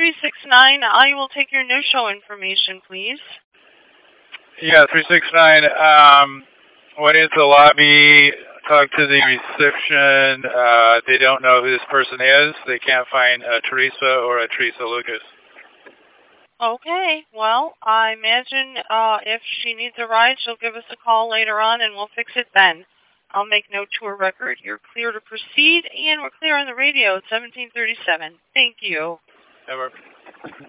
369, I will take your no-show information, please. Yeah, 369. Went into the lobby, talked to the reception. They don't know who this person is. They can't find a Teresa or a Teresa Lucas. Okay, well, I imagine if she needs a ride, she'll give us a call later on, and we'll fix it then. I'll make note to her record. You're clear to proceed, and we're clear on the radio at 1737. Thank you. Never.